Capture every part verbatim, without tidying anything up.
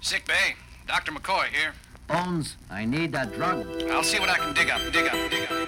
Sick bay. Doctor McCoy here. Bones, I need that drug. I'll see what I can dig up, dig up, dig up.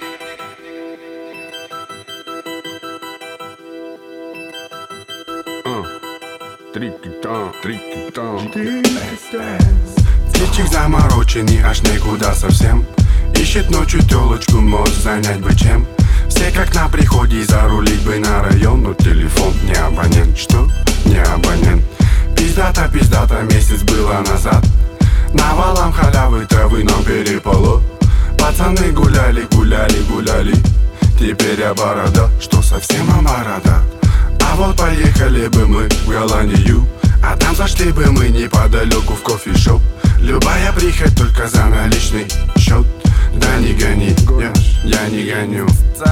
Трики-тан, трики-тан. Птичек замороченный аж никуда совсем. Ищет ночью телочку, может занять бы чем. Все как на приходе, зарулить бы на район. Но телефон не абонент, что? Не абонент. Пиздата, пиздата, месяц было назад. Навалом халявы травы нам перепало. Пацаны гуляли, гуляли, гуляли. Теперь я борода, что совсем борода. А вот поехали бы мы в Голландию, а там зашли бы мы неподалеку в кофешоп. Любая прихоть только за наличный счет. Да не гони, я, я не гоню.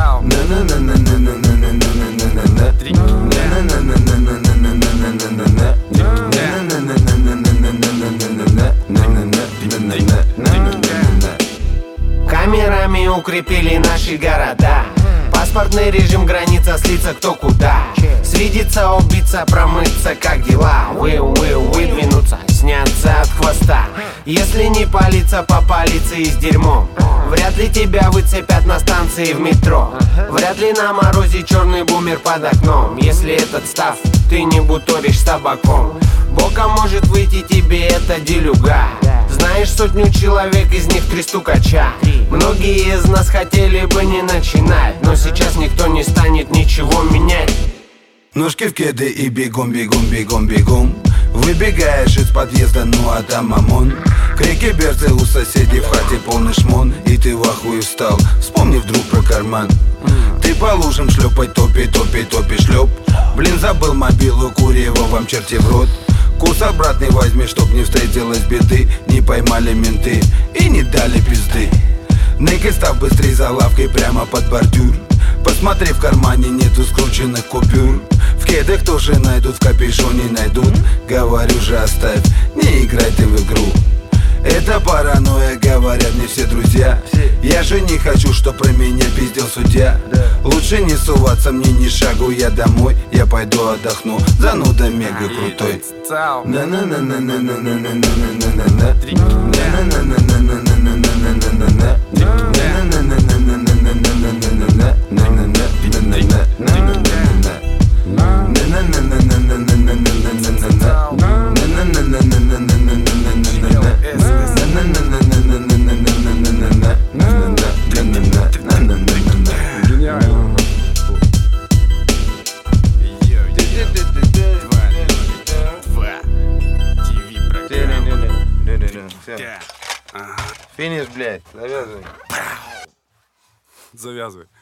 Камерами укрепили наши города. Паспортный режим, граница, слиться кто куда. Свидеться, убиться, промыться, как дела. Вы, вы, выдвинуться, сняться от хвоста. Если не палиться, попалиться и с дерьмом. Вряд ли тебя выцепят на станции в метро. Вряд ли на морозе черный бумер под окном. Если этот став, ты не буторишь с табаком. Боком может выйти тебе эта делюга. Знаешь сотню человек, из них три стукача. Многие из нас хотели бы не начинать, но сейчас никто не станет ничего менять. Ножки в кеды и бегом, бегом, бегом, бегом. Выбегаешь из подъезда, ну а там мамон. Крики берцы у соседей, в хате полный шмон. И ты в ахуе встал, вспомни вдруг про карман. Ты по лужам шлепай, топи, топи, топи, шлеп. Блин, забыл мобилу, кури его вам черти в рот. Курс обратный возьми, чтоб не встретилось беды. Не поймали менты и не дали пизды. Ныкай, став быстрей за лавкой прямо под бордюр. Посмотри, в кармане нету скрученных купюр. В кедах тоже найдут, в капюшоне найдут. Говорю же, оставь, не играй ты в игру. Это паранойя, говорят мне все друзья. Я же не хочу, чтоб про меня пиздел судья. Лучше не суваться мне ни шагу, я домой. Я пойду отдохну, зануда мега крутой. Финиш, блядь, завязывай. Завязывай.